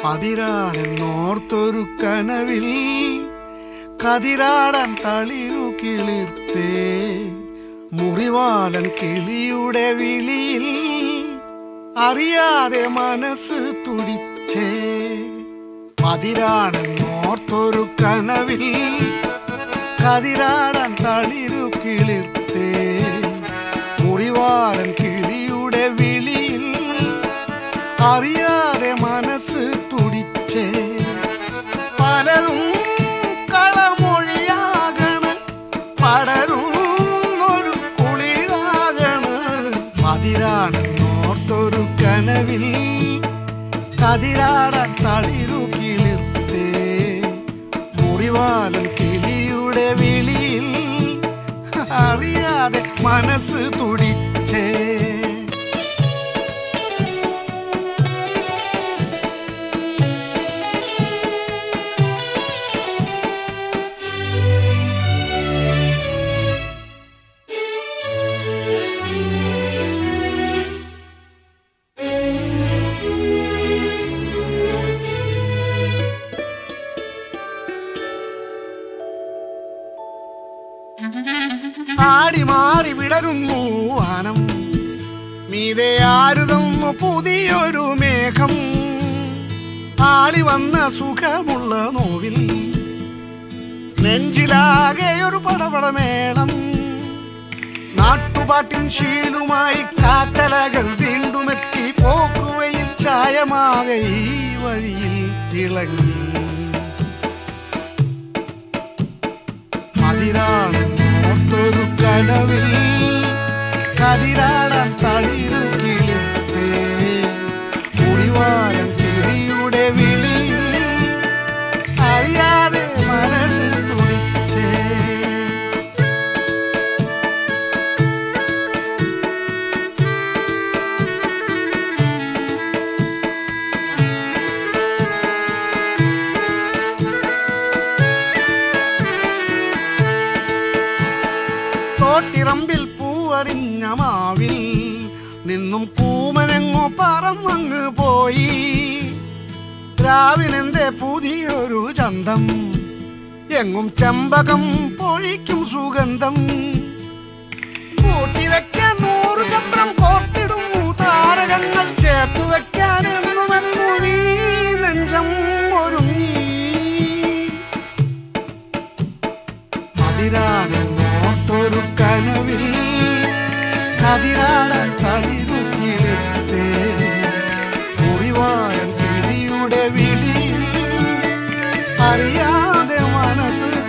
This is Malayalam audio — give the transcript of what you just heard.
പതിരാണെന്നോർത്തൊരു കനവിൽ കതിരാടാൻ തളിരു കിളിർത്തേ മുറിവാലൻ കിളിയുടെ വിളിയിൽ അറിയാതെ മനസ്സ് തുടിച്ചേ. പതിരാണെന്നോർത്തൊരു കനവിൽ കതിരാടാൻ തളിരു കിളിർത്തേ മുറിവാലൻ കിളിയുടെ വിളിയിൽ അറിയാതെ മനസ്സ് തുടിച്ചേ. പലതും കളമൊഴിയാകണ് പടരുന്നൊരു കുളിരാകണ്. പതിരാണെന്നോർത്തൊരു കനവിൽ കതിരാടാൻ തളിരു കിളിർത്തേ മുറിവാലൻ കിളിയുടെ വിളിയിൽ അറിയാതെ മനസ്സ് തുടിച്ചേ. ആടി മാറി വിടരുന്നു വാനം മീതെ ആരുതുന്നു പുതിയൊരു മേഘം. ആളി വന്ന സുഖമുള്ള നോവിൽ നെഞ്ചിലാകെ ഒരു പടപടമേളം. നാട്ടുപാട്ടിൻ ശീലുമായി കാറ്റലകൾ വീണ്ടുമെത്തി പോക്കുവയിൽ ചായമാകെ ഈ വഴിയിൽ തിളങ്ങി. പതിരാണെന്നോർത്തൊരു കനവിൽ കതിരാടാൻ തളിരു കിളിർത്തേ മുറിവാലൻ കിളിയുടെ വിളിയിൽ അറിയാതെ മനസ്സ് തുടിച്ചേ. തോട്ടിറമ്പിൽ പൂവറിഞ്ഞ മാവിൽ നിന്നും കൂമനെങ്ങോ പറന്നങ്ങ് പോയി. രാവിനെന്തേ പുതിയൊരു ചന്തം എങ്ങും ചെമ്പകം പൊഴിക്കും സുഗന്ധം. കൂട്ടിവെക്കാൻ 100 ചപ്രം കോർത്തിടും താരകങ്ങൾ ചേർത്തു വെക്കാൻ എന്നുമെന്നൊരീ നെഞ്ചം ഒരുങ്ങി. പതിരാണെന്നോർത്തൊരു കനവിൽ കതിരാടാൻ തളിരു കിളിർത്തേ മുറിവാലൻ കിളിയുടെ വിളിയിൽ അറിയാതെ മനസ്സ്